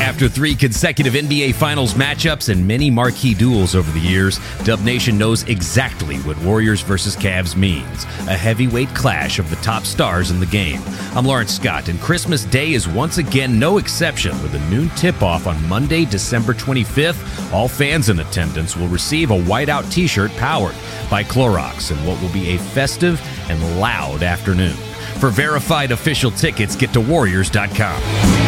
After 3 consecutive NBA Finals matchups and many marquee duels over the years, Dub Nation knows exactly what Warriors versus Cavs means. A heavyweight clash of the top stars in the game. I'm Lawrence Scott, and Christmas Day is once again no exception with a noon tip-off on Monday, December 25th. All fans in attendance will receive a whiteout t-shirt powered by Clorox in what will be a festive and loud afternoon. For verified official tickets, get to Warriors.com.